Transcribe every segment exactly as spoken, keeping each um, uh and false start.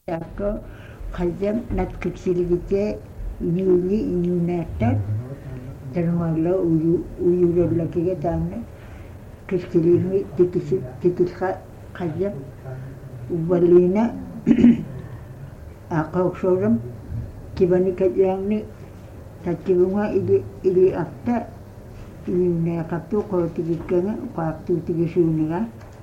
Taako qajam natkiksilivite inuuli inuunaattat tanumaagla uyu uyulollakiga taanna kiskilimi tikisi tikilqa qajam uvalliina aqauqsuuram kivani kajaangni tatkivunga ili ili aqta inuunaaqartu qootigikkanga qaartuutigisuuniga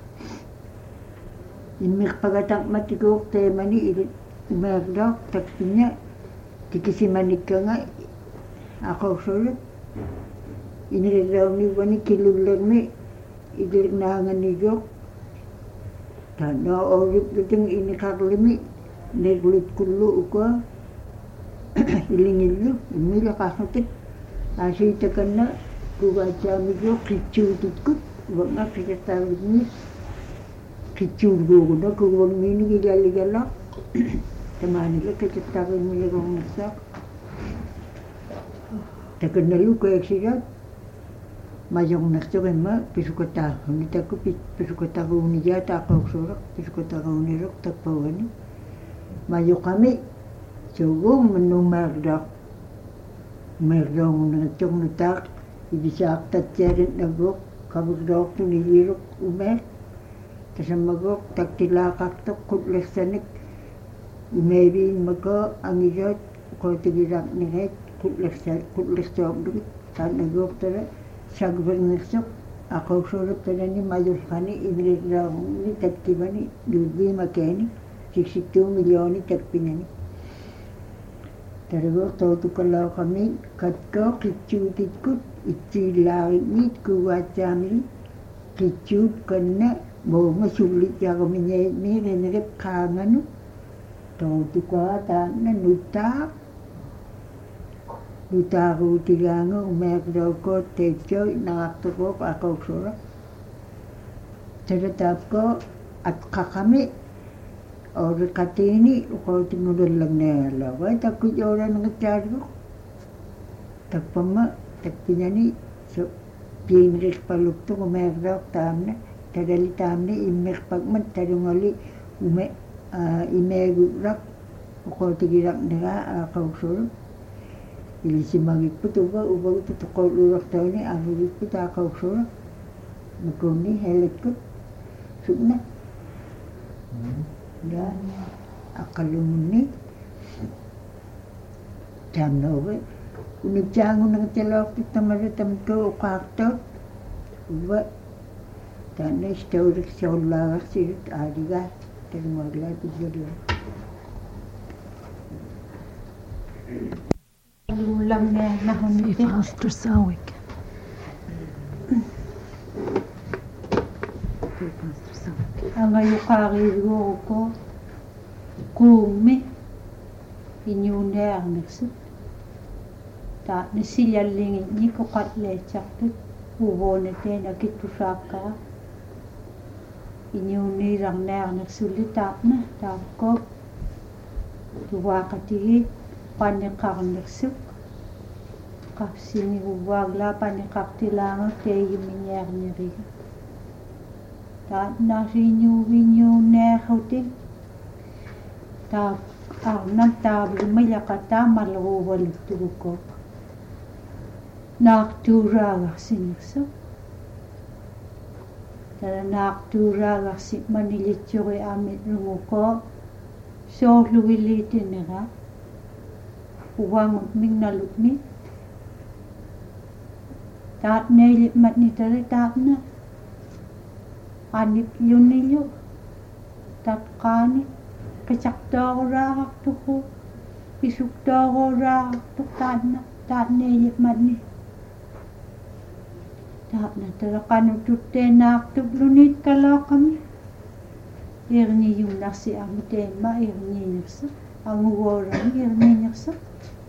immiqpagataqmatikuuq teemani ili umaaglaaq takpinya tikisimanikkaanga aqauqsuurat inirraunivani kilullermi ilirnaanganiguuq taanoo ooriplutung iniqarlimi nerlut kullu ukua ilingillu immilaqarnutik aasiitakanna kugaatsaamiguuq qitsuutitkut uangaqqiqartaavitni qitsuulguuguna kuguvangmiinigilalligallaq tamaanila kacattaarimmiligornersaaq takannalu kueksigaat majornersuqimma pisukataarruni takku pisukataruuniyaat aqauqsuuraq pisukataruuniruq takpauani majoqami suuguum mannumaarlaaq umaarlaungunnertornutaaq ibisaaqtatsiarit naguuq qavirloortuniliruq umaaq tasamaguuq taktilaaqartoq qutlersanik umeeviinmako angigaat qootigilaarnireet qutlersa qutlersuarlugit taanaguuqtara sagvernersuq aqauqsuurup tanani majulqani inirraarni tatkivani luulliimakeeni siksittuu miljooni takpinani taraguuq tootukalaaqami katkoo qitsuutitkut itsiillaaritniit kuugaatsaamili qitsuut kanna moonga sullitarmiñeetmiirinrip qaanganu tootukaa taanna nutaaq nutaaruutigaanga umeaqlaukoot teetsoi naqartuquuq aqauqsuuraq tarataapkoo atqaqami ooriqatiini uqootingulullanneerlaua takkut ooranerittaariguq takpamma takpiñani piinriqpaluktuq umeaqlauq taamna tadali taamni immiqpakmat talungali ume imeeguqraq uqootigilaqneraa aqauqsuuraq ilisimagikput uva uvagutu toqoolluuraqtauni arrugikput aqauqsuuraq makunni helekkut sukna da aqallumunni taamnooge unitsaangunertalaortut tamara tamkau uqaartoot uva taanna istauliqsirullaagarsilut aaligaa talungaaglaat illalua Luulamne nahunite Pastor anga yuqaariiguuruko kuummi iñuunearnersut taatni silallingiñi koqatleetsartut uvoonetena kittusaakkaa iñuuniirarnearnersulli taatna taakko tuwaaqatigiit paniqarnersuk qapsini uvaagla paniqartilaanga teeyimiñaarneriga taatnaasiñuuviñuuneerrutik taa arnam taavlumayaqataa malruuvaluttugukoq naartuuraagarsinersuq tara naartuuraagarsi manilitsuri amit lunguko soorlugiliitinera uwangut mignalutmi taatneilipmatni tara taapna anip yunillu tatqaani qicaqtooruraaqartuqu pisuktooruraaqartuq taatna taatneilipmatni taapna tara qanututteenaartuplunit kalaaqami irniyunnarsi amiteemma irniinersa angugoorami irniinersa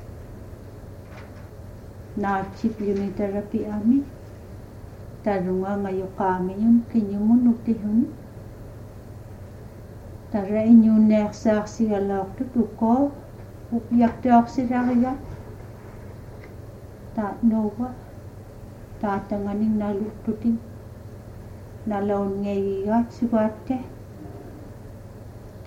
naatsiplyunitarapi ami tarunga ngayuqaamiñun kiñumun utihun tara iñuunneersaarsigalaortut uko upiaktoorsilariga taatnouga taatanganing naluttutin nalaunngeigigaat sugaatte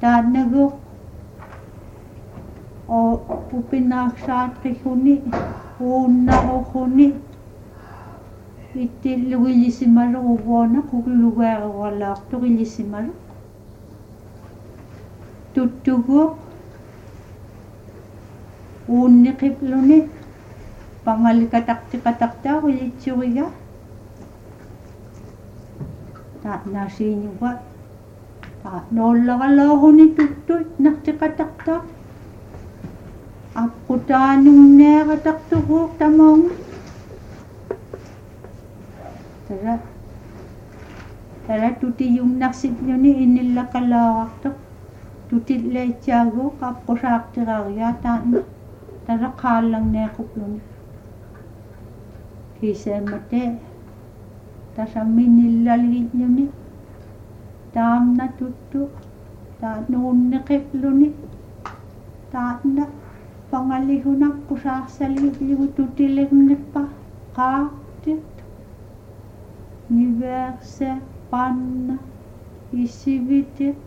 taanagu o pupinaaksaatqikuni uunnaruquni ittillugiljisimalu uvuona qugluguarualaartugiljisimalu tuttugu uunniqipluni pangalikataqtiqataqtaa ulitsiuriga taannaasiinuga taanoollaqalooruni tuttut nartiqataqtaa aqutaanunneerataqtuguuq tamaunga tara tara tutiyumnarsitluni innillaqalaarartoq tutilleitsaaguuq aqqusaaqqiraariaa taanna tara qaallanneequpluni kiiseemmate tasamminillalginnuni taamna tuttu taannuunneqipluni taanna pangalihunaqqusaarsalgiillugu tutilerneppa qaartit niverse panna isivitit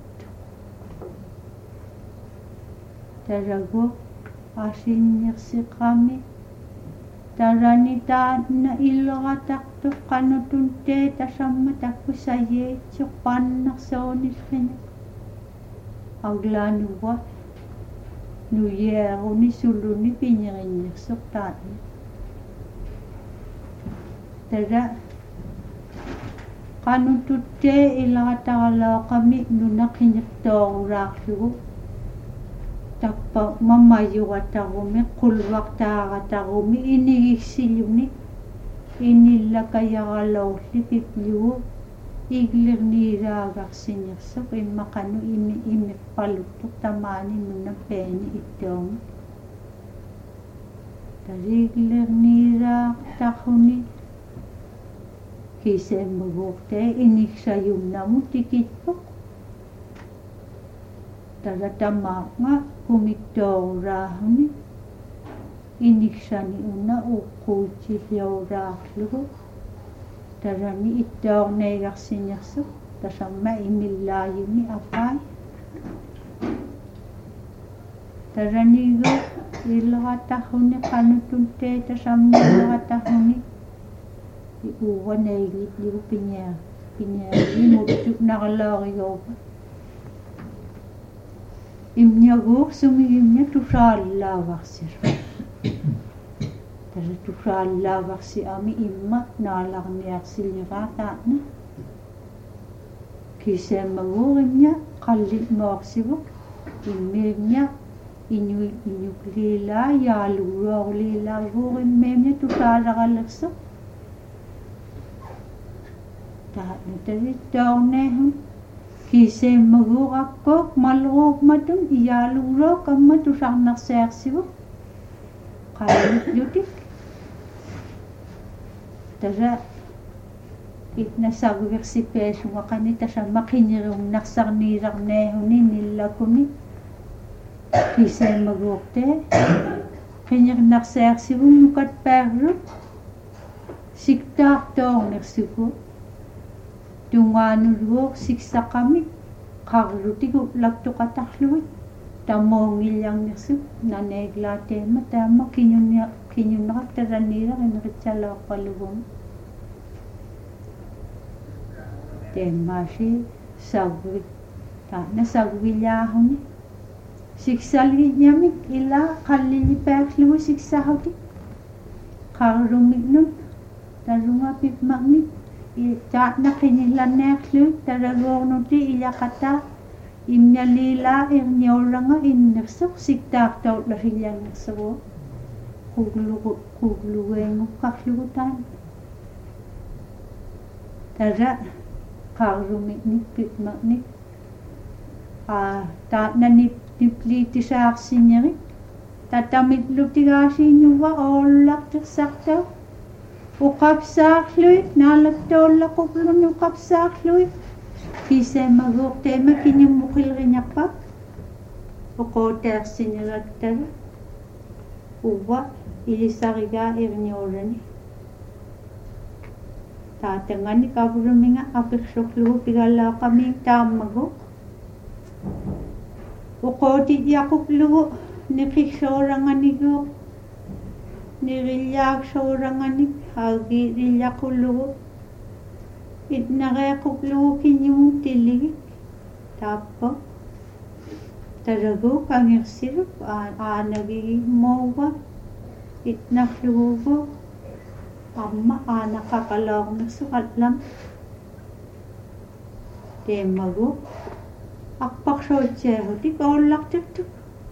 taragu asinnersiqami tarani taanna ilrataqtu qanutuntee tasamma takkusayeitsuq pannarsoonillrini aglaanuwa nuyeeruni suluni piñerinnersuq taanna tara qanututtee ilrataqalooqami nunaqinnertooruraarlugu tappa mamayuqataqumi qulvaqtaaqataqumi inigiksiluni inillakayaraloorli piplugu iglirniiraagarsinersuq immaqanu imi imippaluttuq tamaani nuna peeni ittoongu tariglirniiraaqtaquni kiiseemmaguuqtee iniksayumnamu tikitpoq taratamaanga kumittooruraahuni iniksani una uqquutsillooraaxlugu tarani ittoorneegarsinersuq tasamma imillaayuni apai taranigu ilratahuni qanutuntee tasamma ilratahuni uwaneigitligu piñaa piñaalimuttupnaqaloorigoopa imñaguuq sumigimña tusaallaavarsir tara tusaallavarsi ami imma naalarniarsilliraa taanna kiiseemmaguurimña qalli'moorsivuq immiimña inu inuklilaa yaaluguoorliilaaguurimmiimña tusaalaqalersuq taanna tarittoorneehun kiiseemmaguuqakkook malruuqmatun iyaalugurook amma tusarnarsiarsivuq qalli'lutik tara itnasarversipeesuaqani tasamma qinirumnarsarniilarneehuni nillakuni kiiseemmaguuqtee qinirnarsiarsivuq nukatpaarrut siktaartoornersuku tungaanuluuq siksaqamik qarrutigu laktuqatarluit tamoongillarnersuk naneeglaateema taamma kiñunnia kiñunnerat taraniilar ineritsalooqqalugum teemmaasi savvi taanna savvillaahuni siksalgiñamik ilaa qallilipaarlugu siksahuti qarrumignut tarungapipmaqnik taanna qinillanneerluit taragoornuti ilaqataa imñalilaa irniorranga innersuq siktaartoorlarillannersugu quglugu qugluguenguqqarlugu taan tara qarrumiqnik pitmaqnik a taanna nip nipliitisaarsinnerik tatamitlutigaasiinuva oollaqtirsartau uqapsaarluit naalattoolaqupluni uqapsaarluit kiiseemmaguuqteema kinimmuqilriñarpap uqooteersinerattara uva ilisarigaa irniorani taatangani kavruminga apirsorlugu pigallaaqamiin taammaguq uqotit yaquplugu niqissooranganigu nirillaaqsoorangani haagiirillaqullugu itnareequplugu kiñumu tilligik taappo taragu kangirsiruk aanagigi mouwa itnaqlugu amma aanaqaqaloornersu qallam teemagu aqparsoitseehutik oollartiktuk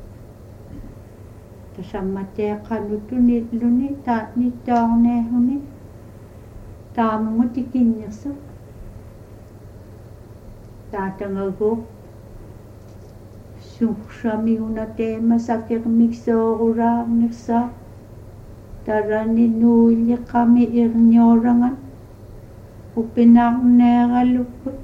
tasammateeqanutunilluni taatnittoorneehuni taamungu tikinnersuq taatangagu suqsamiguna teema sakirmiksoorulaarnirsaa tarani nuulliqami irniorangan upinarneerallukkut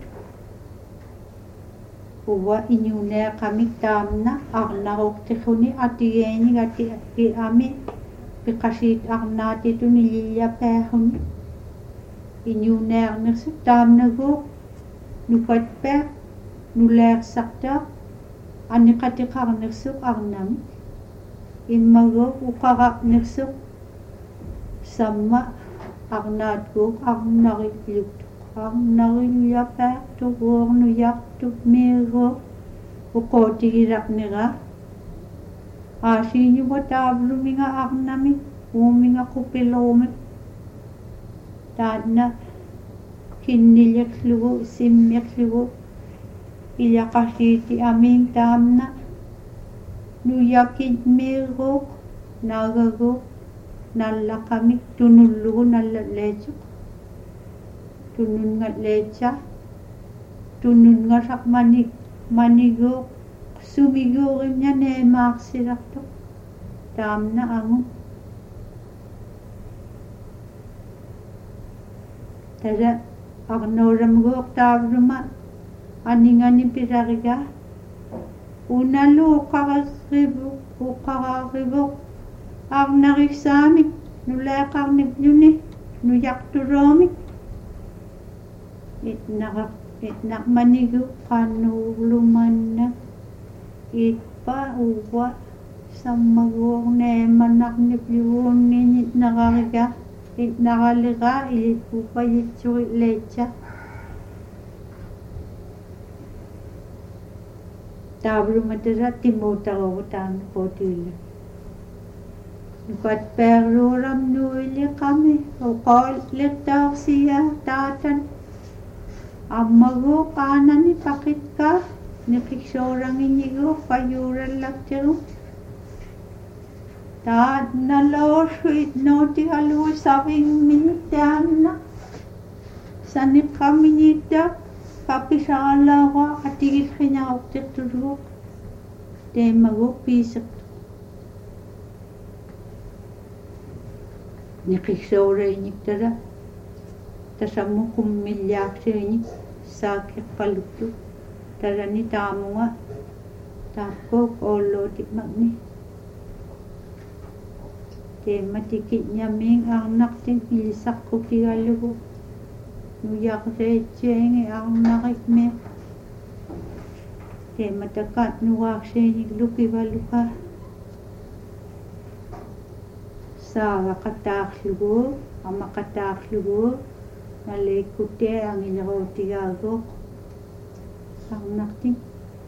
uwa iñuneeqamik taamna arnaruqtiquni atigeenik ati ami piqasiit arnaatituni lillapaahuni iñuneernersuk taamnagu nukatpeaq nuleersartaa aniqatiqarnersuk arnamik immagu uqaraqnersuk samma arnaatguuq arnarillukt arnarillapaaqtuq uornuyartuq miiruuq uqootigilaqnera aasiiñuga taavluminga arnamik uuminga qupiluumik taatna kinniliqlugu simmiqlugu ilaqasiiti amiin taamna nuyakit miiruuq naagaguuq nallaqamik tunullugu nallaleecuq tununga leeca tununga saqmanik maniguuq sumiguuqimña neemaaqsilaqtuq taamna angu tada arnooramuguuq taavluma aningani pirariga unalu uqararibu uqararibuq arnariksaamik nuleeqarnikluni nuyaqturoomik itnaqaq itnaqmanigu qanuurlumanna itpa uwa sammaguorneemanaqnipluguunnin itnaqariga itnaqaliqa ilipupayitsurit leeca taavlumatara timuutarugu taannuqutiilla nukatpeerluuram nuiliqami uqoolliqtaorsiya taatan ammagu qaanani paqitka niqiksoorangiñigu payuurallaktiru taatnaloorsu itnootigalugu savingmiñi taanna saniqqamiñitta papisaqalaaqua atigilqiñaqortirtulugu teemagu piiseq niqiksoorañiktara tasammu kummilliaqsiiñik saakiqqaluktu tarani taamunga taappuuq oolluutikmaqni teema tikitñamiin arnaqtin ilisaqqutigallugu nuyaqseetsiingi arnaqikmeeq teema takaat nuwaaqsiiñik lukivaluqa saavaqataaqlugu amaqataaqlugu naleikkutte angileruutigaaguuq arnaqtin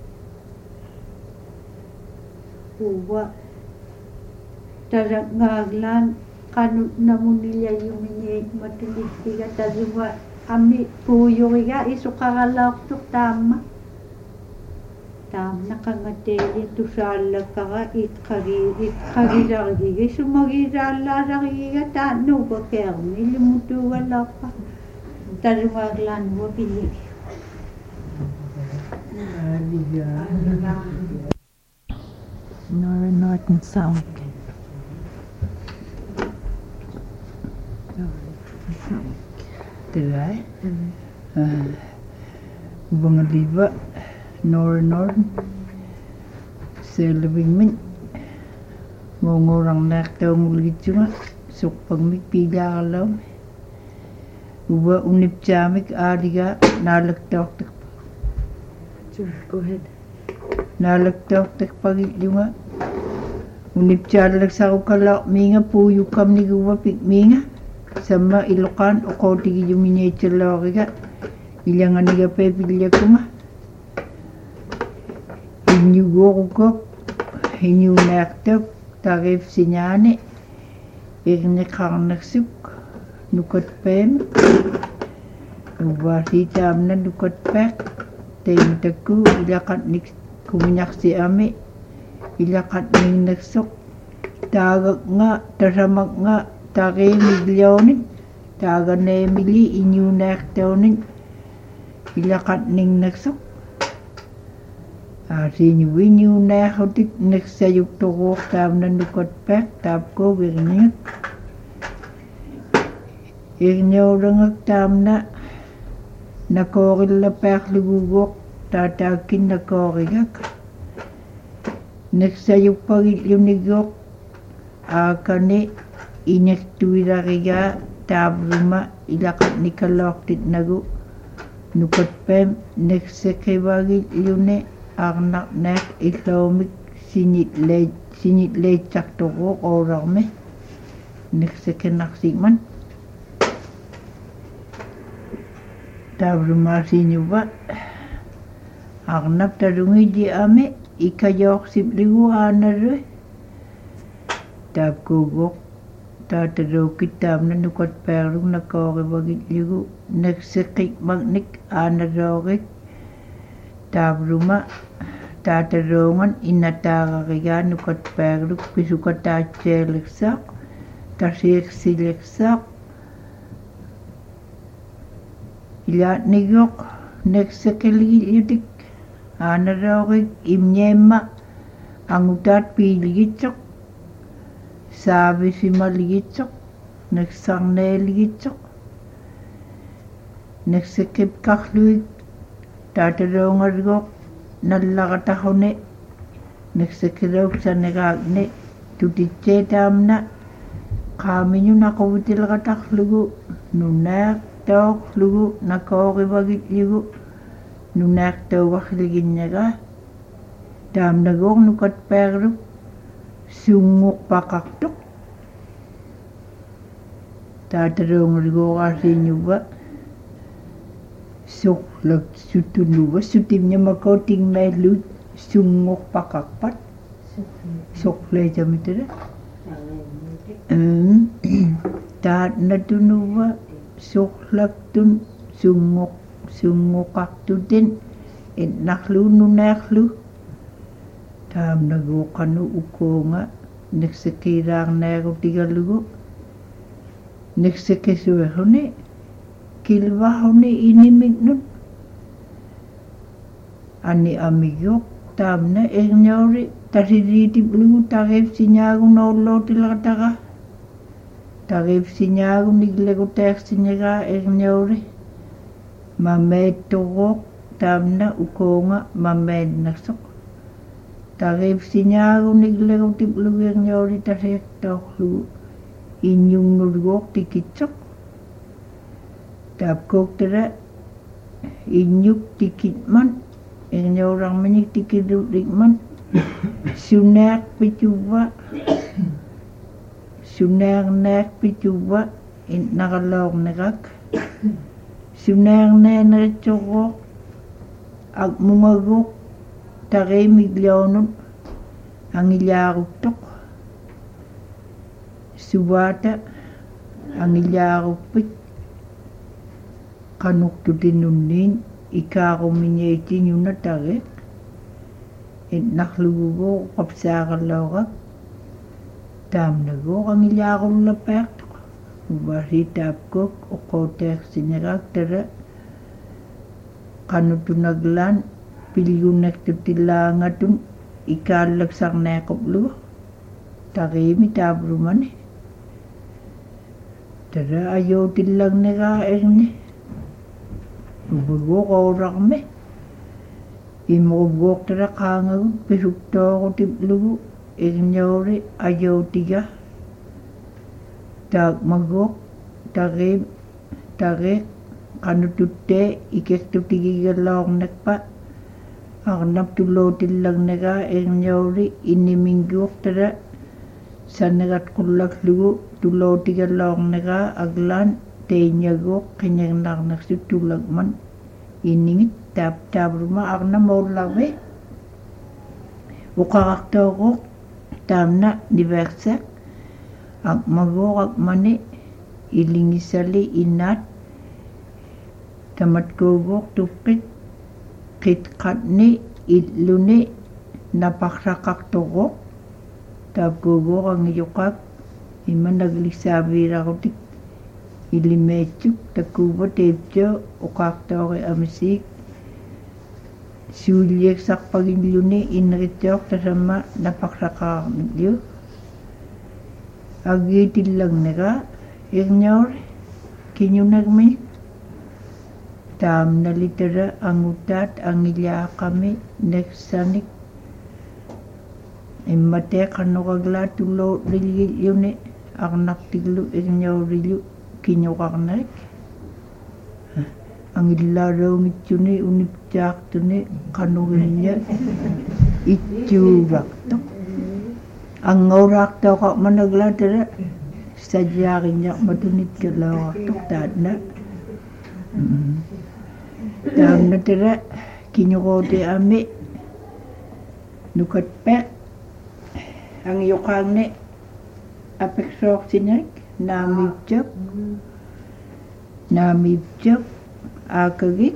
uwa taraqgaaglaan qanut namunillayumiñiik matulittiga taruma ami puuyuriga isuqaralaortuq taamma taamna qangateeli tusaallakkaqa itqagi itqagilargiga sumagiraallaararigiga taannuuga keermi ilumutuugallaorpa tarumaglaan wapillik Nora Norton Sound. Tirai. Bunga liba Nora Norton. Selebingmin. Ngorang nak tahu mulut cuma sok pangmik pijalau. Uba unip jamik adiga nalak tok. Sure, go ahead. naalaktaortak pagillunga unipchaalaksarukalaq miinga puuyukkamniguupik miinga samma iluqaan uqootigiyumiñaitsallooriga ilanganigape pillakunga innyuguurukoq innyuunaartak tariifsiñaani irniqarnarsuk nukatpaam uvaasiitaamna nukatpaaq taimutakku ilaqatnik kumiñarsiami ilaqatningnersoq taagaqnga tasamaqnga tariimigliunin taaganeemili innyuunaartaunin ilaqatningnersoq aasiiñuviñuunaarutik nersajuktoruortaamna nukatpaaq taapkuugirningak irniorangak taamna nakoorillapaarluguguuq taataakkin nakoorigak nersajukpagilluniguuq aakani inertuilarigaa taavruma ilaqatnikaloortitnagu nukatpaam nersekivagilluni arnarnaaq illuumik sinyitleit sinyitleitsartoruuq oorarmi nersekenarsigman taavrumasiiñuva arnap tarungijiami ikajoorsipligu aanarui taapkuuguuq taataruukit taamna nukatpaarluk nakoorivagillugu nerseqikmagnik aanaroorik taavruma taataruungan innataararigaa nukatpaarluk pisukataatsialersaaq tasiirsilersaaq ilaatniguuq nersekeligillutik aanaroorik imñeemma angutaat piiligitsoq saavisimaligitsoq nersarneeligitsoq nersekipkarluik taataruungariguuq nallaqataruni nersekilauksaneraaqni tutitseetaamna qaamiñu naquvitileqatarlugu nunaaqtaoqlugu nakoorivagillugu nunaaqtaugarliginnagaa taamnaguuq nukatpaarluk suunguqpaqartuq taataruungariguuqaasiiñuva suqlak sutunuva sutimñamakootingmailluut suunguqpaqarpat suqleitamitara taatnatunuva suqlaktun suunguq suunguqartutin itnarlu nunaarlu taamnaguuqanu ukuunga nersekiiraarnaarutigalugu nersekesueruni kilvahuni inimignut ani amiguuq taamna erniori tasiriitiplugu tariifsiñaagunoolloutileqatara tariifsiñaaguniglegutaersiñagaa erniori mameetturuuq taamna ukuunga mameennarsoq tariifsiñaaguniglegutiplugu erniori tasiirtoorlugu innyungnulguuq tikitsoq taapkuuqtara innyuk tikitman erniorarmiñik tikillutikman sunaaqpituva sunaarnaaqpituva innaqaloornerak sunaarnaaneritsoruuq akmungaguuq tariimigliunut angillaaruktoq suvaata angillaarukpit qanuqtutinunniin ikaarumiñaitiñuna tariq itnarluguguuq qapsaaqaloorak taamnaguuq angillaarullapaartuq uvaasiitaapkuuq uqooteersiñagaak tara qanutunaglaan pilyunnertutilaangatun ikaallaksarnaaquplugu tariimi taavrumani tara ajuutillarneraa erni uvaguuq oorarmi imruguuq tara qaangagut pisuktoorutiplugu erniori ajuutiga taakmaguuq tariim tariq qanututtee ikertutigigaloornakpa arnap tulootillagnega erniori iniminguortara sannegat qullaklugu tulootigalloornega aglaan teinyaguoq qinernarnersut tullagman inningit taap taavruma arnamoollarvi uqarartooruq taamna niversak aqmaguoq mani ilingisali inaat tamatkuuguoq tuqqit qitqatni illuni napaqraqartoruq taapkuuguoq angiyoqaak immanaglisaaviirarutik ilimeetsuk takuuva teiptio uqaartoori amisiik suuliaksarpagilluni inritioq tasamma napaqraqaarniu agiitillagnega irniori kiñunagmi taamnalitara angutaat angillaaqami neksanik immatee qanuqaglaat tulloorilluni arnartiglu irniorillu kiñuqarnarik angillaaraumitсуни uniptaartuni qanuginnia ittuuraqtoq anngauраaqtooqa managlaatara sajjaarinnarmatunitkalaaortoq taatna taamnatara kiñuqoote ami nukatpeq angioqaangne apeksoorsinak naamiitsup naamiitsup aakagit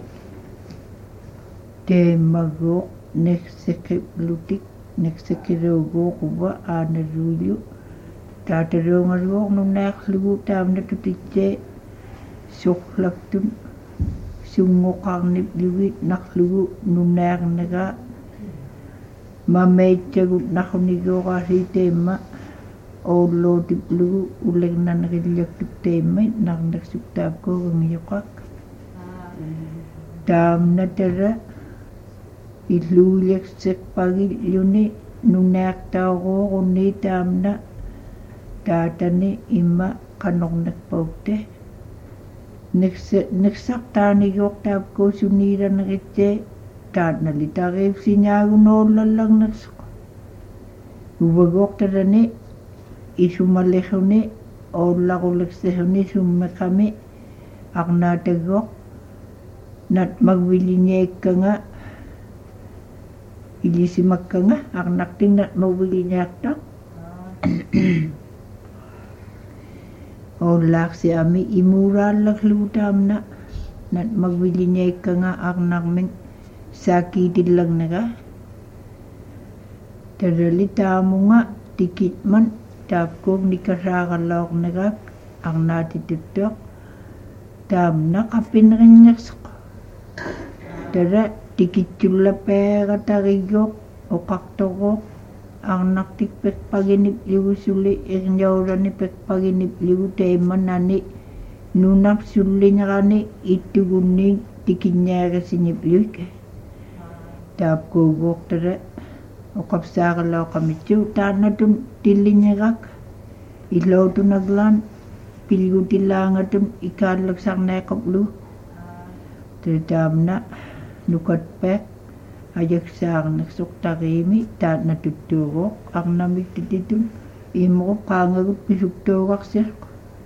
teemaguoq neksekiplutik neksekiruuguoquva aanaruullu taataruungaruoq nunaaqlugu taamnatutitsee suqlaktun sungoqarniplugit narlugu nunaarnaga mameitsagut narniguoqaasi teemma oollootiplugu ulegnanrillaktuk teemma narnaksuktaapkuugangiyoqak taamnatara illuuliaksekpagilluni nunaaqtauruuqunni taamna taatani imma qanornakpaukte nekse neksartaanigiuq taapkuusuniiraneritse taatnali tariipsiñaagunoollallagnersuq uvaguortarani isumalehuni oollaruleksehuni summeqami arnaataguoq nat magviliñeekkanga ilisimakkanga arnaqting nat magviliñaaqtaq oollaarsi ami imuuraallaklugu taamna nat magviliñeekkanga arnarming saakiitillagnega tarali taamunga tikitman taapkuuq nikasaaqalloornegak arnaatituttoq taamna qappinerinnersuq tara tikitsullapeegatarigoq oqartoruq arnartik pekpaginipligusuli irniourani pekpaginiplugu teimmanani nunap sulliñerani ittugunniing tikinñaagasinipluik taapkuuguoq tara oqapsaaqalooqamitsu taannatun tilliñerak ilootunaglaan pilgutillaangatun ikaallaksarneeqaplu taamna nukatpeq ajaksaarnersuq tariimi taatnatuttuuruoq arnamiktititun imruq qaangagut pisuktuuqarsiruq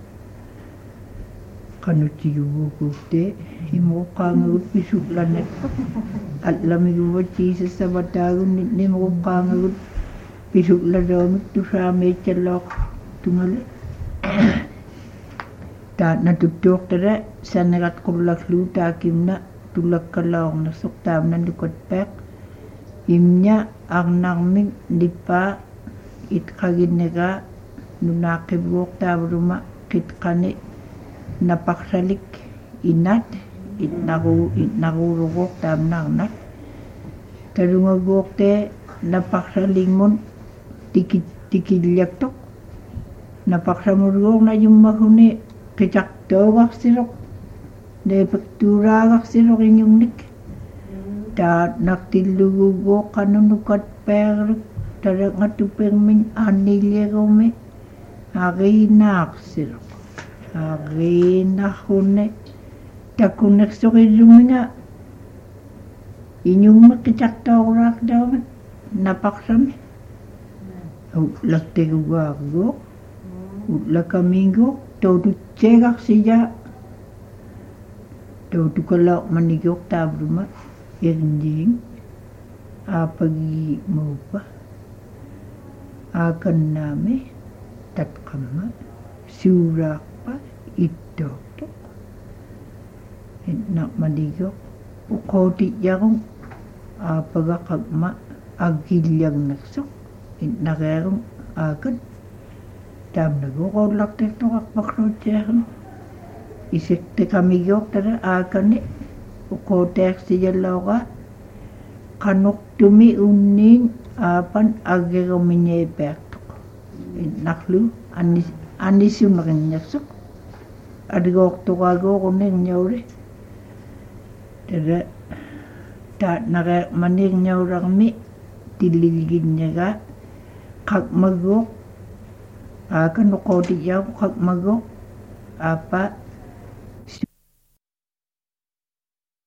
qanutiguvukute imruq qaangagut pisuklanek allamiguvat siisassavataagun nimruq qaangagut pisuklaroonik tusaameitsalooq tungale taatnatuttuuqtara sannerat qullaklu taakimna tullakkalaornersuq taamna nukatpeq imña arnarming lippaa itqaginnega nunaaqqivuoq taavruma qitqani napaqsalik inat itnaru itnaruurugoq taamnaarnat tarungaguoqte napaqsalingmun tikit tikilliaktoq napaqsamurguoq najummaguni qitaqtooqarsiruq neepektuuraaqarsiruq iñungnik taat naqtilluguguoq qanunukatpeegruk taraqatupermin aanniillerumi ariinaaqsiruq ariinarrunne takunnersoqilluminga inyong makitagtawrak daw napaksam lakte gugago lakamingo todo cegak sija todo kalau manigok tabruma irinding apagi mo pa akan nami tatkama surak pa ito to nak manigok ukoti jarong apagakagma agilyang naksok nakarong akan tam nagukod tek to akpakrod jarong isik te kami yok tada akan ni ukotek si jalawa kanok tumi unin apan agero minyepek naklu anis anis yung nakanyaksok adigok to kago kuning nyore tada ta naka maning nyorang mi tiligin niya ka kag magok akan ukoti yaw kag magok apa